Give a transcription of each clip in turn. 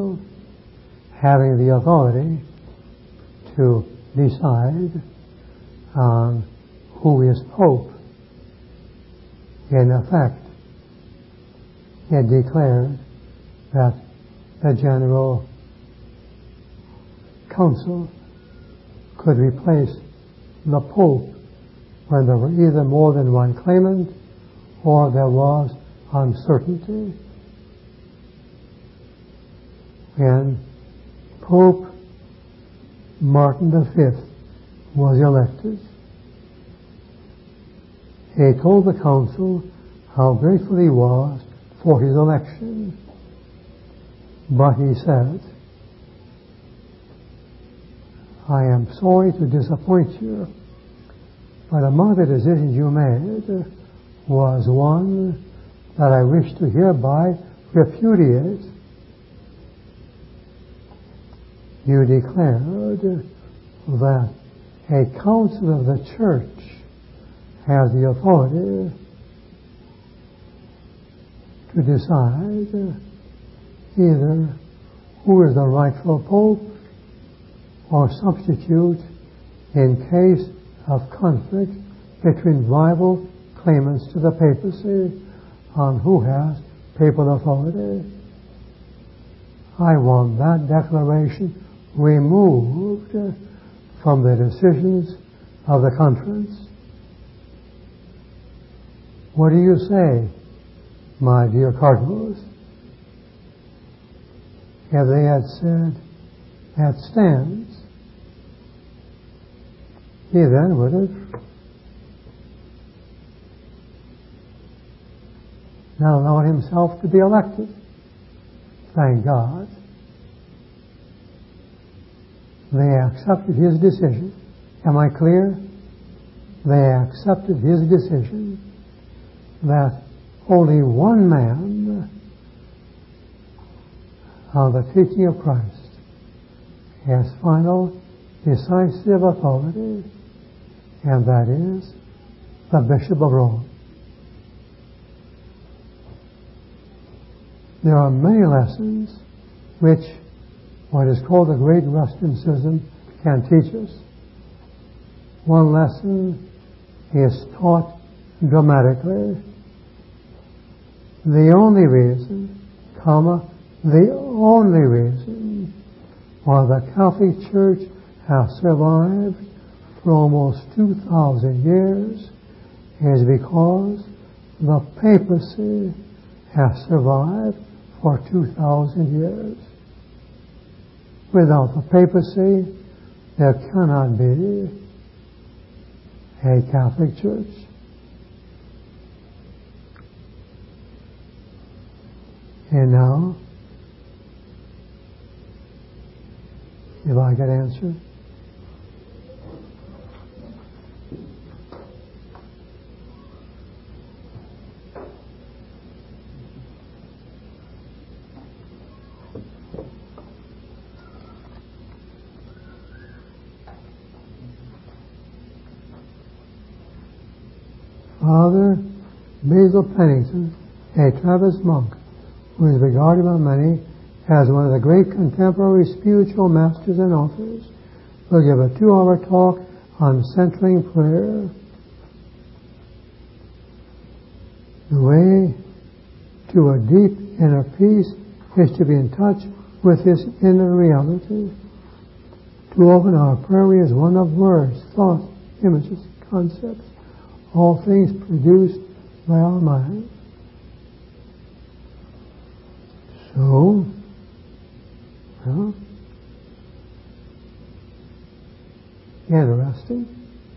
council having the authority to decide on who is Pope. In effect, it declared that the General Council could replace the Pope when there were either more than one claimant or there was uncertainty. When Pope Martin V was elected, he told the council how grateful he was for his election. But he said, I am sorry to disappoint you, but among the decisions you made was one that I wish to hereby repudiate. You declared that a council of the church has the authority to decide either who is the rightful pope or substitute in case of conflict between rival claimants to the papacy on who has papal authority. I want that declaration removed from the decisions of the conference. What do you say, my dear cardinals? If they had said, that stands, he then would have not allowed himself to be elected. Thank God. They accepted his decision. Am I clear? They accepted his decision that only one man of the teaching of Christ has final, decisive authority, and that is the Bishop of Rome. There are many lessons which what is called the Great Western Schism can teach us. One lesson is taught dramatically. The only reason, the only reason why the Catholic Church has survived for almost 2,000 years is because the papacy has survived for 2,000 years. Without the papacy, there cannot be a Catholic Church. And now, if I could answer. Father Basil Pennington, a Trappist monk, who is regarded by many as one of the great contemporary spiritual masters and authors, will give a 2-hour talk on centering prayer. The way to a deep inner peace is to be in touch with this inner reality. Too often our prayer is one of words, thoughts, images, concepts, all things produced by our mind. So, well, interesting.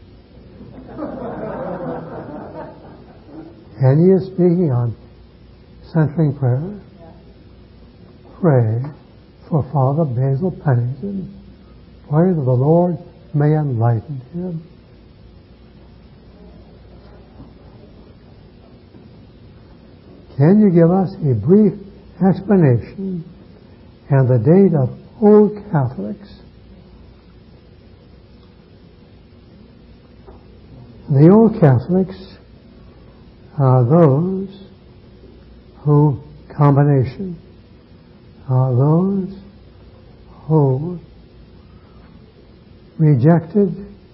And he is speaking on centering prayer. Pray for Father Basil Pennington. Pray that the Lord may enlighten him. Can you give us a brief explanation and the date of Old Catholics? The Old Catholics are those who, combination are those who rejected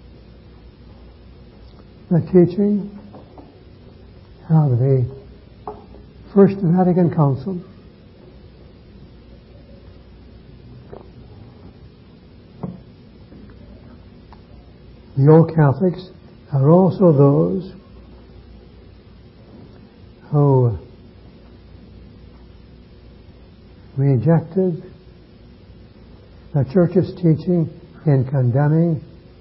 the teaching of the First Vatican Council. The old Catholics are also those who rejected the Church's teaching in condemning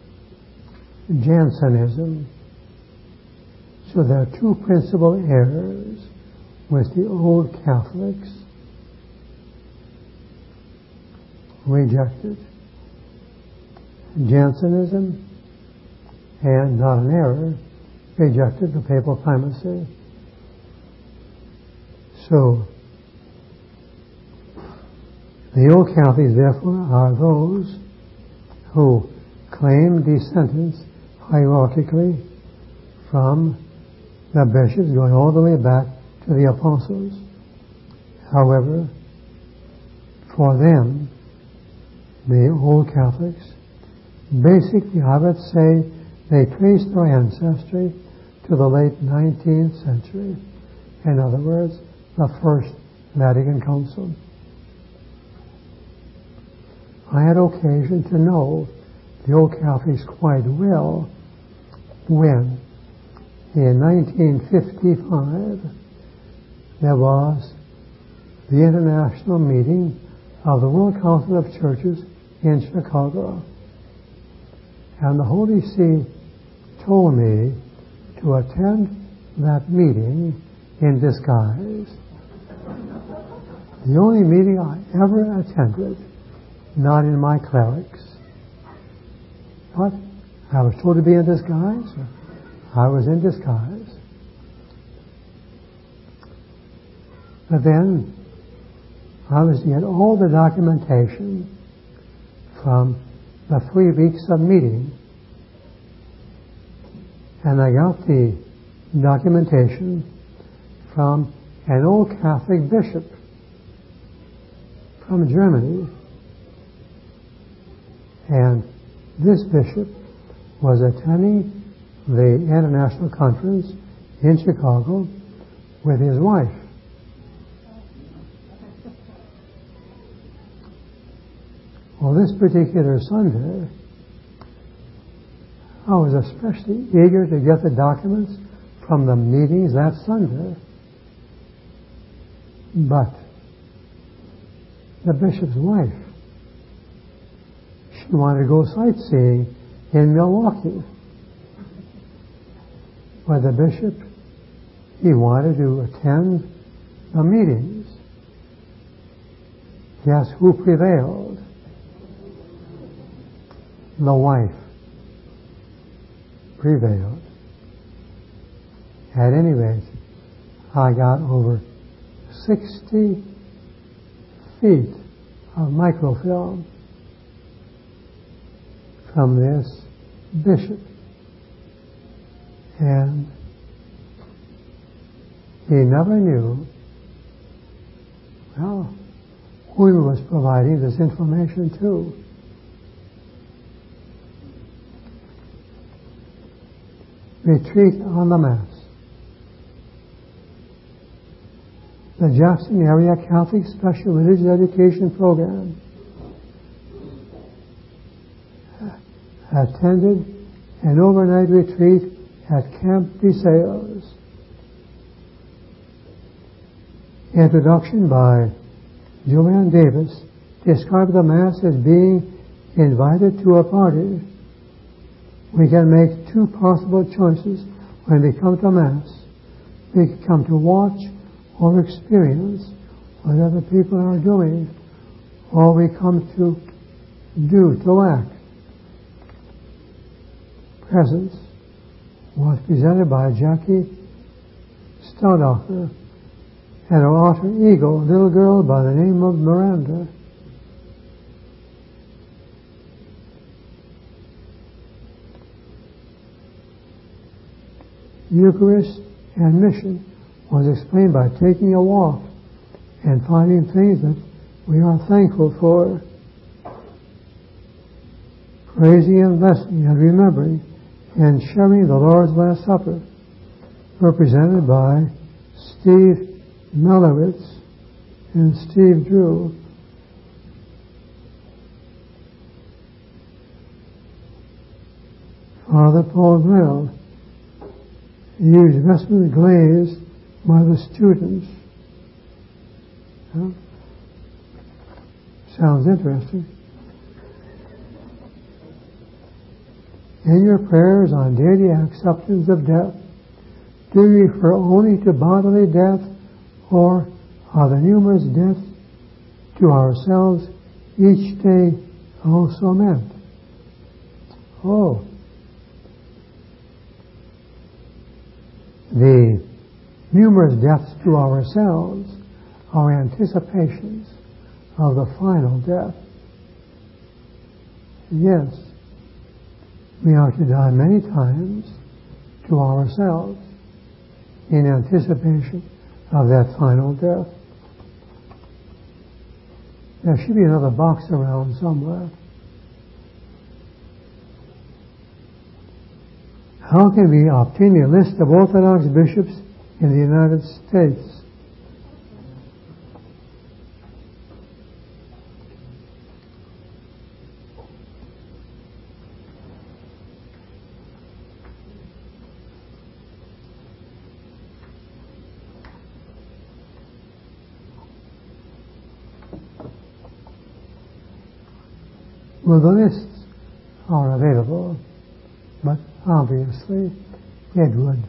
Jansenism. So there are two principal errors with the old Catholics. Rejected Jansenism, and not an error, rejected the papal primacy. So the old Catholics, therefore, are those who claim descendants hierarchically from the bishops, going all the way back to the apostles. However, for them, the old Catholics, basically, I would say, they trace their ancestry to the late 19th century. In other words, the First Vatican Council. I had occasion to know the old Catholics quite well when, in 1955, there was the international meeting of the World Council of Churches in Chicago. And the Holy See told me to attend that meeting in disguise. The only meeting I ever attended, not in my clerics. What? I was told to be in disguise? I was in disguise. But then I was to get all the documentation from the 3 weeks of meeting. And I got the documentation from an old Catholic bishop from Germany. And this bishop was attending the international conference in Chicago with his wife. Well, this particular Sunday, I was especially eager to get the documents from the meetings that Sunday. But the bishop's wife, she wanted to go sightseeing in Milwaukee. But the bishop, he wanted to attend the meetings. Guess who prevailed? The wife prevailed. At any rate, I got over 60 feet of microfilm from this bishop. And he never knew, well, who he was providing this information to. Retreat on the Mass. The Jackson Area Catholic Special Religious Education Program attended an overnight retreat at Camp de Sales. Introduction by Joanne Davis described the Mass as being invited to a party. We can make two possible choices when we come to Mass. We can come to watch or experience what other people are doing, or we come to do, to act. Presence was presented by Jackie Staudacher and her alter ego, a little girl by the name of Miranda. Eucharist and mission was explained by taking a walk and finding things that we are thankful for, praising and blessing and remembering and sharing the Lord's Last Supper, represented by Steve Malowitz and Steve Drew. Father Paul Grell used vestment glazed by the students. Sounds interesting. In your prayers on daily acceptance of death, do you refer only to bodily death, or are the numerous deaths to ourselves each day also meant? Oh, the numerous deaths to ourselves are anticipations of the final death. Yes, we are to die many times to ourselves in anticipation of that final death. There should be another box around somewhere. How can we obtain a list of Orthodox bishops in the United States? Well, the lists are available, but obviously it would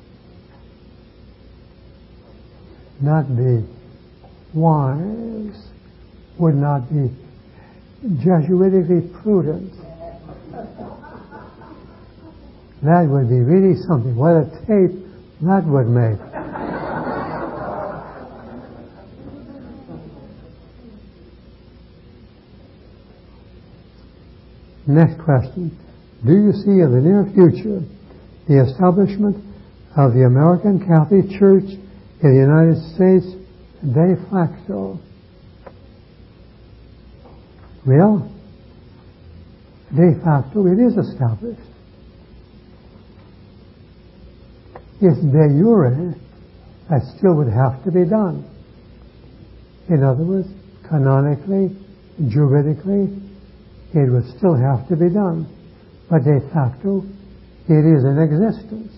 not be wise, would not be Jesuitically prudent. That would be really something. What a tape that would make. Next question. Do you see in the near future the establishment of the American Catholic Church in the United States de facto? Well, de facto it is established. If de jure, that still would have to be done. In other words, canonically, juridically, it would still have to be done. But de facto, it is in existence.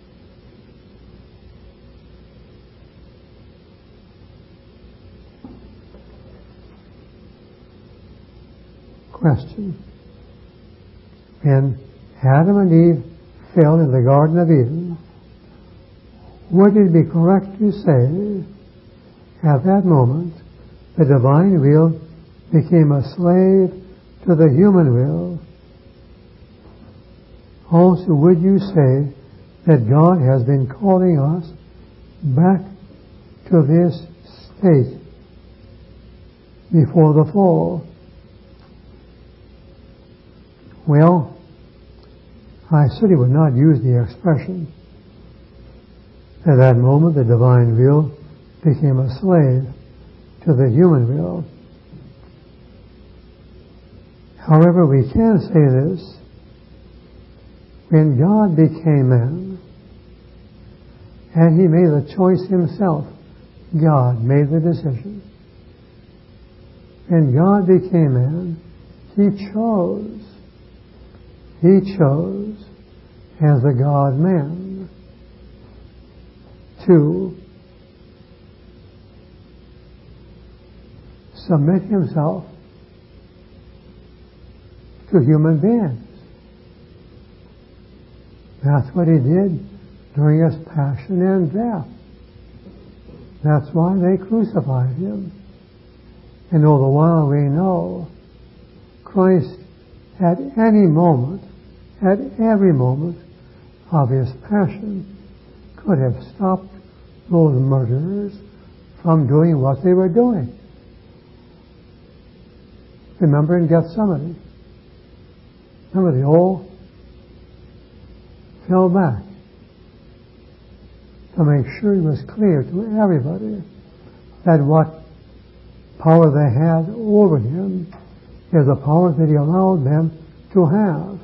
Question. When Adam and Eve fell in the Garden of Eden, would it be correct to say, at that moment, the divine will became a slave to the human will? Also, would you say that God has been calling us back to this state before the fall? Well, I certainly would not use the expression, at that moment the divine will became a slave to the human will. However, we can say this: when God became man, and He made the choice Himself, God made the decision. When God became man, He chose as a God-man to submit Himself to human beings. That's what He did during His passion and death. That's why they crucified Him. And all the while we know Christ at any moment, at every moment of His passion, could have stopped those murderers from doing what they were doing. Remember in Gethsemane? Remember, they all fell back to make sure it was clear to everybody that what power they had over him is a power that he allowed them to have.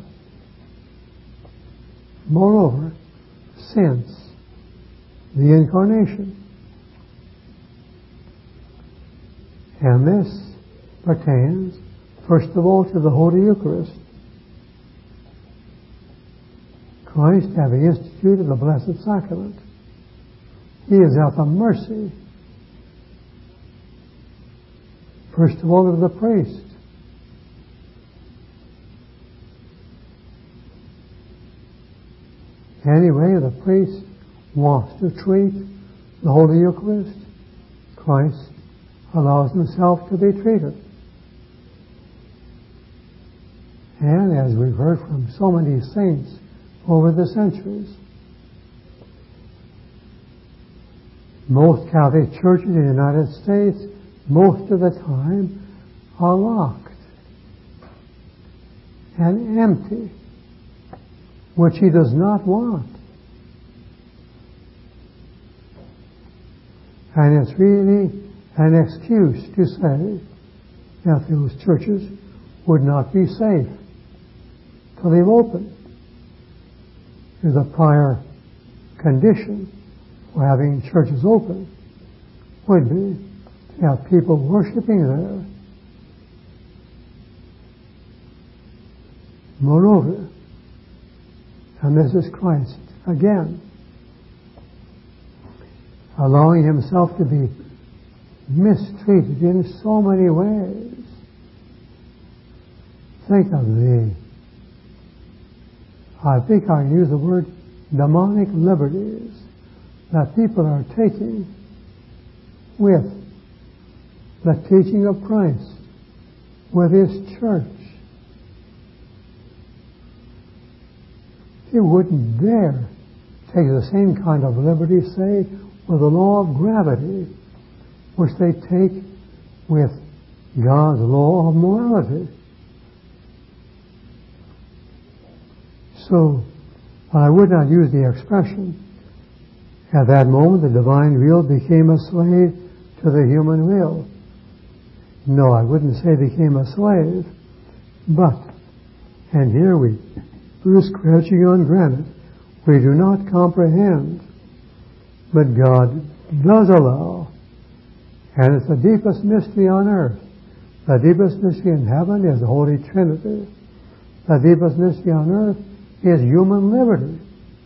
Moreover, since the Incarnation, and this pertains, first of all, to the Holy Eucharist, Christ, having instituted the Blessed Sacrament, he is at the mercy, first of all, of the priest. Any way the priest wants to treat the Holy Eucharist, Christ allows himself to be treated. And as we've heard from so many saints over the centuries, most Catholic churches in the United States, most of the time, are locked and empty, which he does not want. And it's really an excuse to say that those churches would not be safe to leave open. There's a prior condition for having churches open would be to have people worshiping there. Moreover, and this is Christ again, allowing himself to be mistreated in so many ways. Think of I think I use the word demonic liberties that people are taking with the teaching of Christ, with his church. He wouldn't dare take the same kind of liberty, say, with the law of gravity, which they take with God's law of morality. So, I would not use the expression, at that moment the divine will became a slave to the human will. No, I wouldn't say became a slave, but, and here we're scratching on granite, we do not comprehend, but God does allow, and it's the deepest mystery on earth. The deepest mystery in heaven is the Holy Trinity. The deepest mystery on earth is human liberty.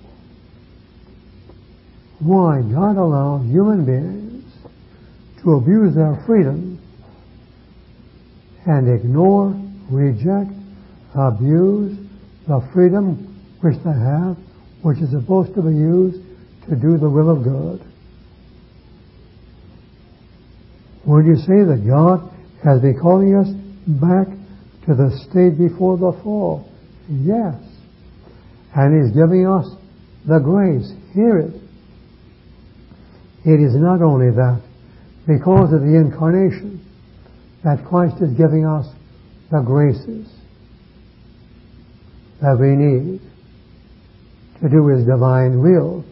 Why God allows human beings to abuse their freedom and ignore, reject, abuse the freedom which they have, which is supposed to be used to do the will of God. Would you say that God has been calling us back to the state before the fall? Yes. And He's giving us the grace. Hear it. It is not only that, because of the Incarnation, that Christ is giving us the graces that we need to do His divine will.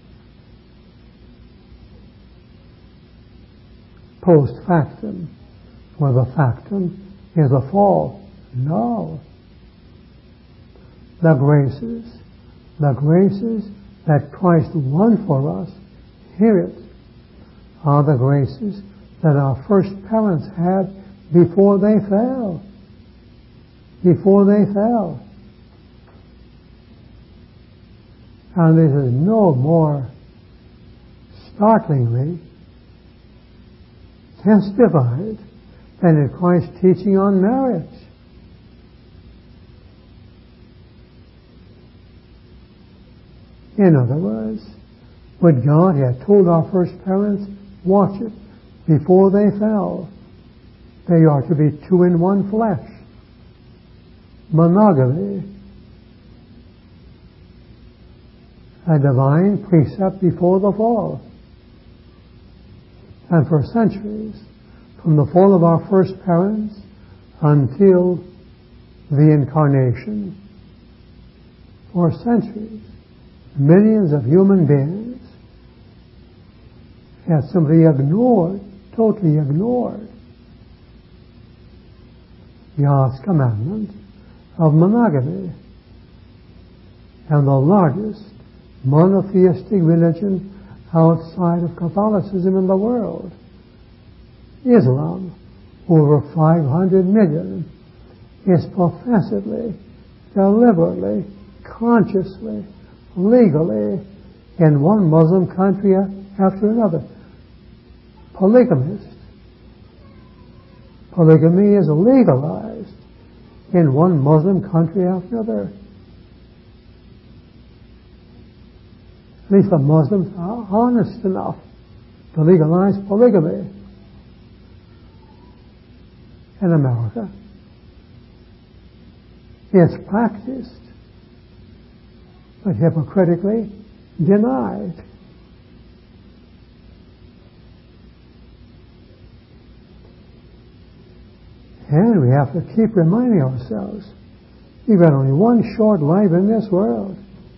Post factum, where the factum is a fall. No. The graces that Christ won for us, hear it, are the graces that our first parents had before they fell. Before they fell. And this is no more startlingly testified than in Christ's teaching on marriage. In other words, what God had told our first parents, watch it, before they fell, they are to be two in one flesh. Monogamy. A divine precept before the fall. And for centuries, from the fall of our first parents until the Incarnation, for centuries, millions of human beings have simply ignored, totally ignored, God's commandment of monogamy. And the largest monotheistic religion outside of Catholicism in the world, Islam, over 500 million, is professedly, deliberately, consciously, legally, in one Muslim country after another, polygamist. Polygamy is legalized in one Muslim country after another. At least the Muslims are honest enough to legalize polygamy. In America, it's practiced, but hypocritically denied. And we have to keep reminding ourselves, we've got only one short life in this world.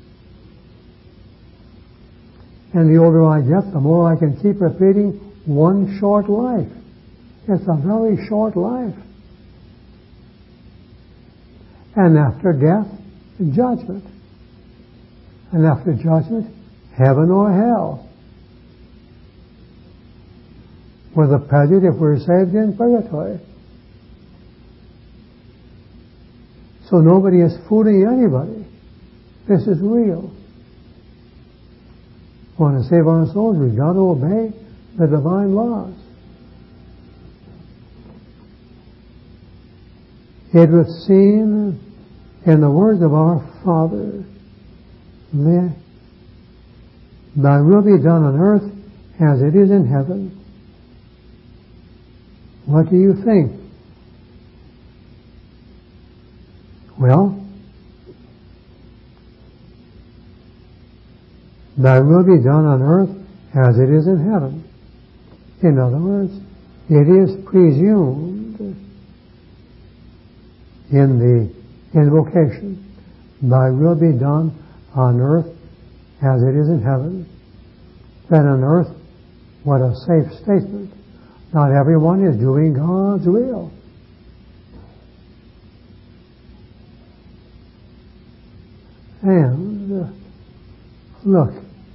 And the older I get, the more I can keep repeating, one short life. It's a very short life. And after death, judgment. And after judgment, heaven or hell. With a prejudice if we're saved in purgatory. So nobody is fooling anybody. This is real. We want to save our souls, we've got to obey the divine laws. It would seem, in the words of our Father, Thy will be done on earth as it is in heaven. What do you think? Well, Thy will be done on earth as it is in heaven. In other words, it is presumed in the invocation, Thy will be done on earth as it is in heaven. Then on earth, what a safe statement. Not everyone is doing God's will. And look,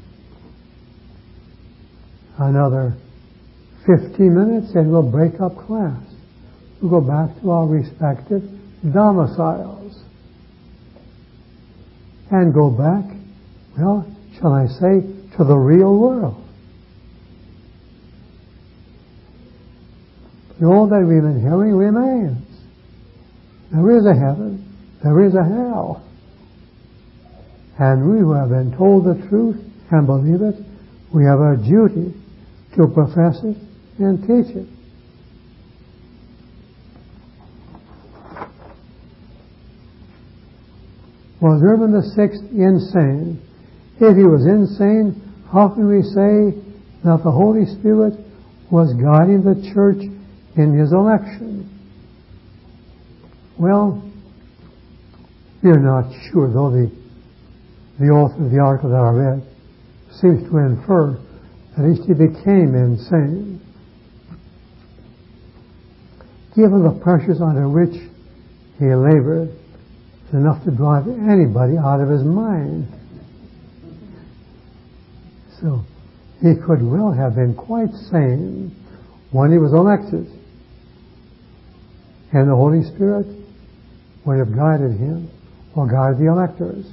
another 15 minutes and we'll break up class. We'll go back to our respective domiciles and go back, well, shall I say, to the real world. But all that we've been hearing remains. There is a heaven, there is a hell. And we who have been told the truth and believe it, we have a duty to profess it and teach it. Was Urban VI insane? If he was insane, how can we say that the Holy Spirit was guiding the church in his election? Well, we're not sure, though the author of the article that I read seems to infer at least he became insane. Given the pressures under which he labored, it's enough to drive anybody out of his mind. So he could well have been quite sane when he was elected. And the Holy Spirit would have guided him or guided the electors.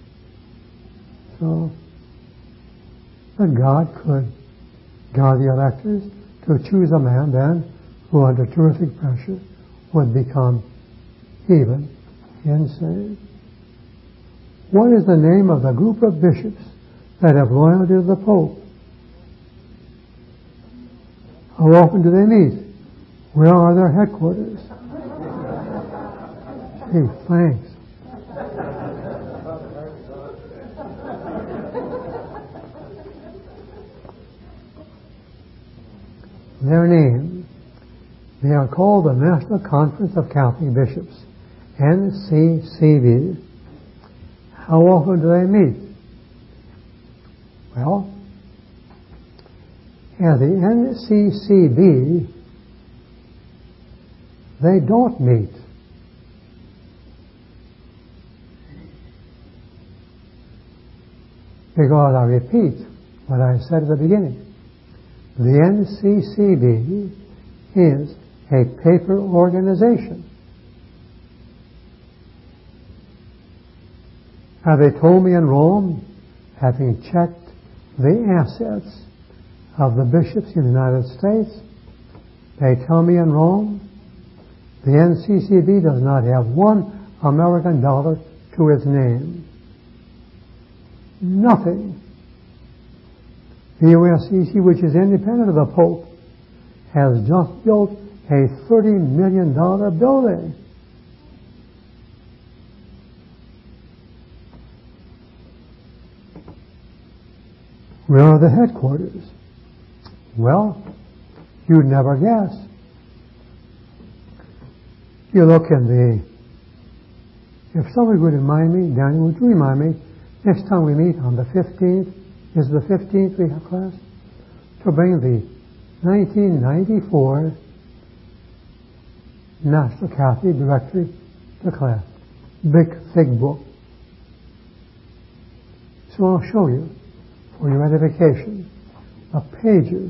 So, but God could guide the electors to choose a man then who under terrific pressure would become even insane. What is the name of the group of bishops that have loyalty to the Pope? How often do they meet? Where are their headquarters? Gee, thanks. Their name. They are called the National Conference of Catholic Bishops, NCCB. How often do they meet? Well, at the NCCB, they don't meet. because I repeat what I said at the beginning. The NCCB is a paper organization. Have they told me in Rome, having checked the assets of the bishops in the United States, they tell me in Rome, the NCCB does not have $1 American to its name. Nothing. The USCC, which is independent of the Pope, has just built a $30 million building. Where are the headquarters? Well, you'd never guess. You look in the... If somebody would remind me, Daniel, would you remind me, next time we meet on the 15th, is the 15th we have class? To bring the 1994 National Catholic Directory to class. Big, thick book. So I'll show you, for your edification, the pages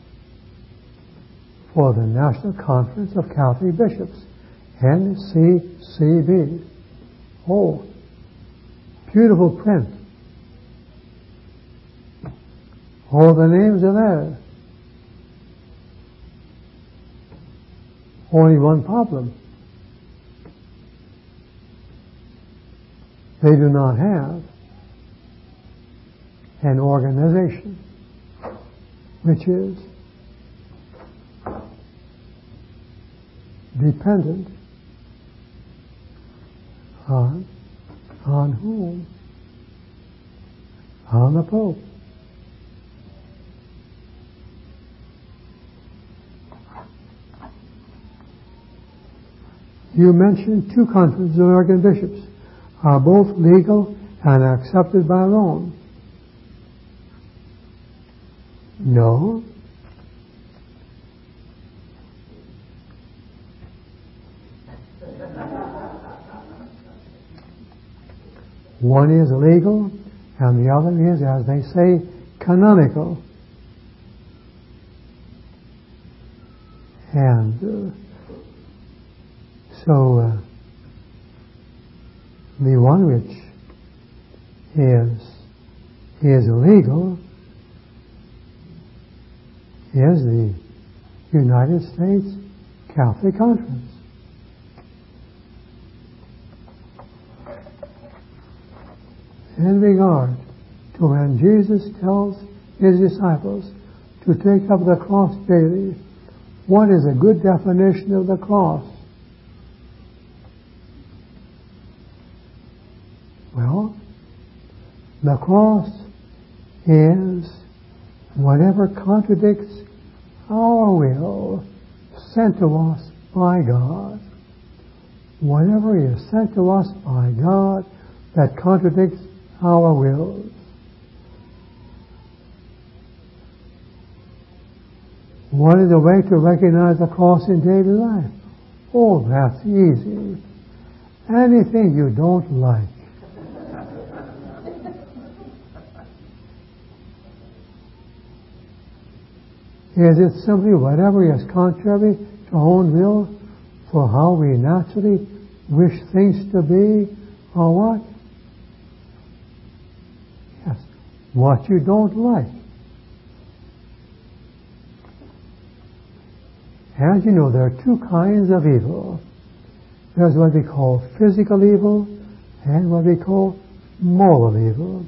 for the National Conference of Catholic Bishops, NCCB. Oh, beautiful print. All the names are there. Only one problem. They do not have an organization which is dependent on whom? On the Pope. You mentioned 2 conferences of American bishops are both legal and accepted by Rome. No. One is legal, and the other is, as they say, canonical. And so the one which is legal is the United States Catholic Conference. In regard to when Jesus tells his disciples to take up the cross daily, what is a good definition of the cross? Well, the cross is whatever contradicts our will sent to us by God. Whatever is sent to us by God that contradicts our wills. What is the way to recognize the cross in daily life? Oh, that's easy. Anything you don't like. Is it simply whatever is contrary to our own will for how we naturally wish things to be, or what? Yes, what you don't like. As you know, there are 2 kinds of evil. There's what we call physical evil and what we call moral evil.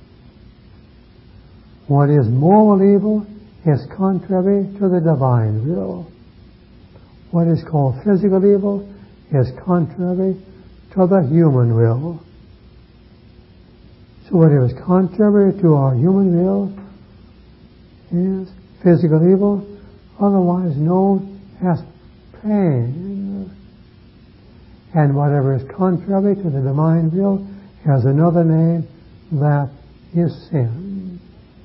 What is moral evil is contrary to the divine will. What is called physical evil is contrary to the human will. So whatever is contrary to our human will is physical evil, otherwise known as pain. And whatever is contrary to the divine will has another name, that is sin.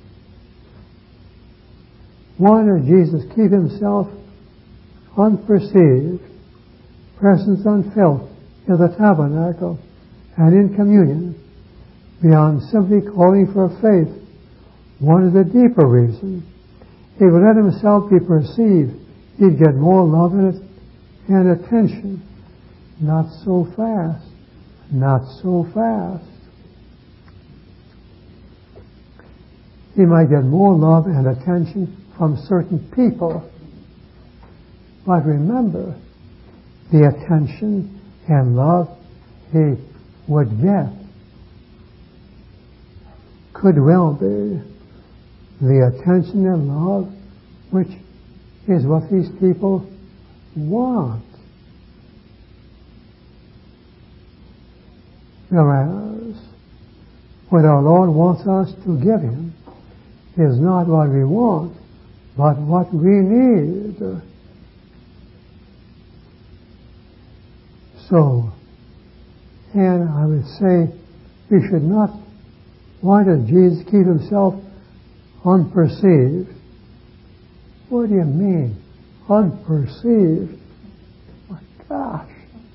One is Jesus keep himself unperceived, presence unfelt in the tabernacle and in communion, beyond simply calling for faith. One is a deeper reason. If he would let himself be perceived, he'd get more love and attention. Not so fast. Not so fast. He might get more love and attention from certain people. But remember, the attention and love he would get could well be the attention and love which is what these people want. Whereas what our Lord wants us to give Him is not what we want, but what we need. So, and I would say we should not, why does Jesus keep Himself unperceived? What do you mean, unperceived? My gosh.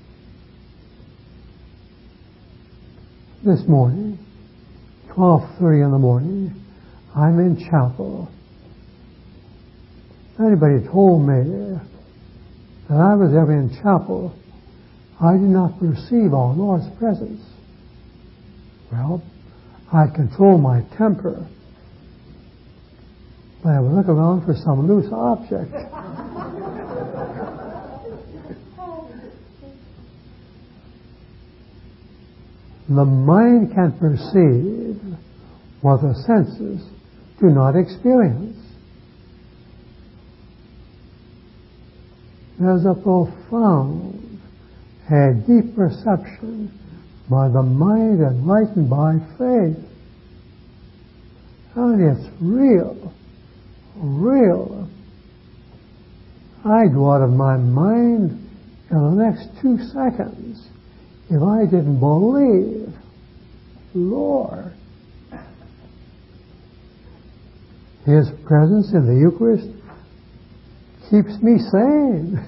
This morning, 12:30 in the morning, I'm in chapel. If anybody told me that I was ever in chapel, I did not perceive our Lord's presence. Well, I control my temper, but I would look around for some loose object. The mind can perceive what the senses do not experience. There's a profound, a deep perception by the mind enlightened by faith. And it's real, real. I'd go out of my mind in the next 2 seconds if I didn't believe, Lord, His presence in the Eucharist keeps me sane.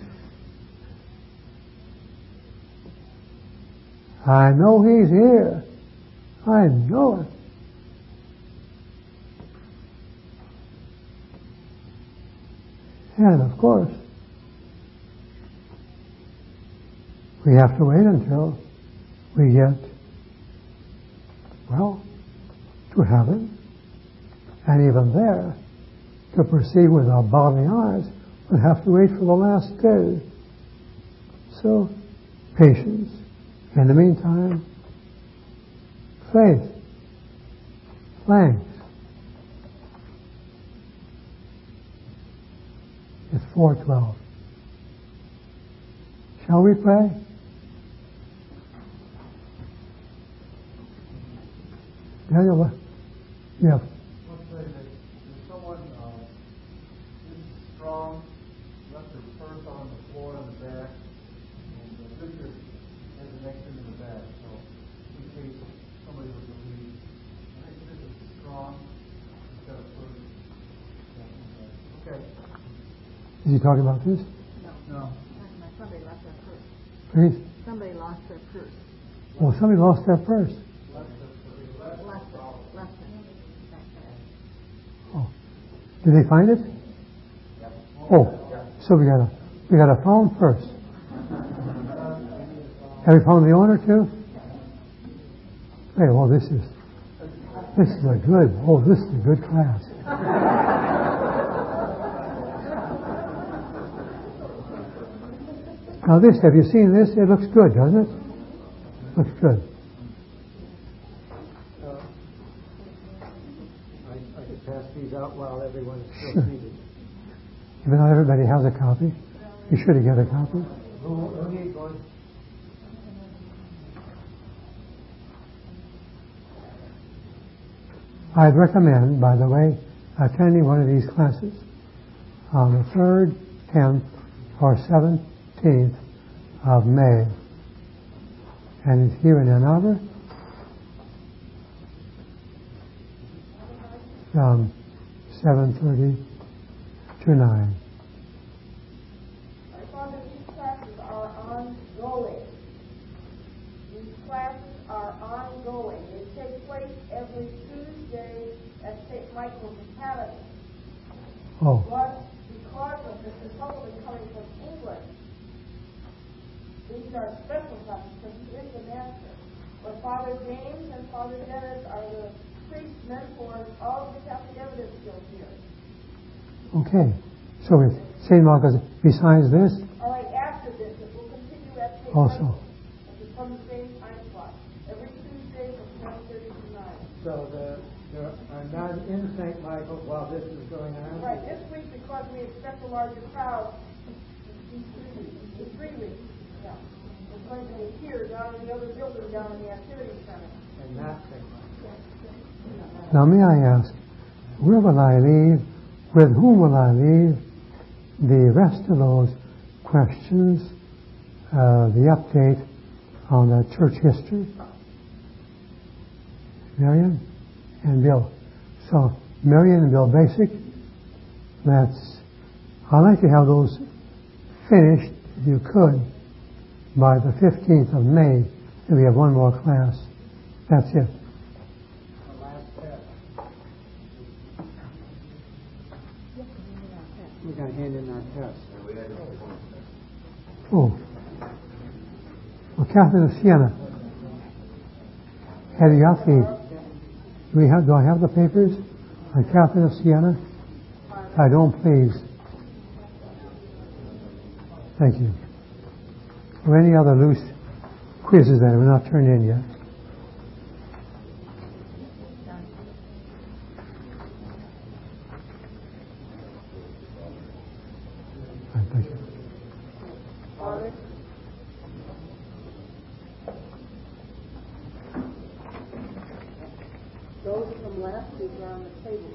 I know He's here. I know it. And of course, we have to wait until we get, well, to heaven. And even there, to perceive with our bodily eyes, we'll have to wait for the last day. So, patience. In the meantime, faith. Thanks. It's 4:12. Shall we pray? Daniel, yeah. Let's say that if someone is strong, left their purse on the floor in the back, and the visitor has it next to him in the back. So, in case somebody was to leave, I think this is strong. He's got a purse. Okay. Is he talking about this? No. Somebody lost their purse. Please? Somebody lost their purse. Oh, somebody lost their purse. Left it. Oh. Did they find it? Oh, so we got a found purse. Have we found the owner too? Hey, well, this is a good class. Now this, have you seen this? It looks good, doesn't it? Looks good. I could pass these out while everyone is still seated. Even though everybody has a copy, you should get a copy. Who needs one? I'd recommend, by the way, attending one of these classes on the 3rd, 10th, or 17th of May. And it's here in Ann Arbor from 7:30 to 9. Father, these classes are ongoing. These classes are ongoing. It's takes place every Tuesday at St. Michael's Academy. Oh, But because of the Republican coming from England, these are special classes because he is the master. But Father James and Father Dennis are the priest mentors of the Catholic Evidence Guild here. okay. So with St. Marcus, besides this, All right, after this, it will continue at St. also. Michael's. It will come the same time slot. Every Tuesday from 10:30 to 9. So there are none in St. Michael's while this is going on? Right, this week, because we expect a larger crowd, in 3 weeks. Yeah. It's going to be here, down in the other building, down in the activity center. And not St. Michael's. Now may I ask, where will I leave? With whom will I leave the rest of those questions, the update on the church history? Marion and Bill. So Marion and Bill Basic, I'd like to have those finished, if you could, by the 15th of May, and we have one more class. That's it. The last test. We're going to hand in our test. Oh. Well, Catherine of Siena. Have you got do I have the papers on Catherine of Siena? If I don't, please. Thank you. Or any other loose quizzes that have not turned in yet? Thank you. Father? Those from last week are on the table.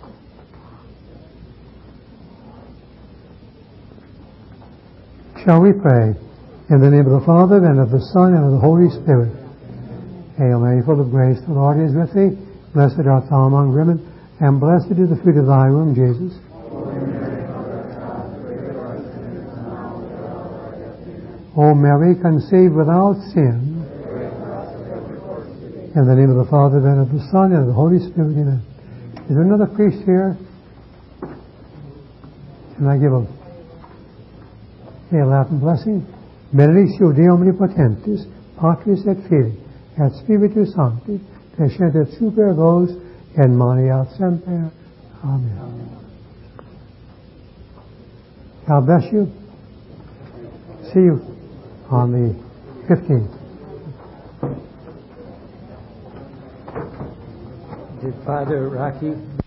Shall we pray? In the name of the Father, and of the Son, and of the Holy Spirit. Hail Mary, full of grace, the Lord is with thee. Blessed art thou among women, and blessed is the fruit of thy womb, Jesus. O Mary, conceived without sin. In the name of the Father, and of the Son, and of the Holy Spirit. Amen. Is there another priest here? Can I give a Latin blessing? Benedictio Dei Omnipotentis, Patris et Filii, et Spiritus Sancti, descendet super vos, et maneat semper. Amen. God bless you. See you on the 15th. Did Father Rocky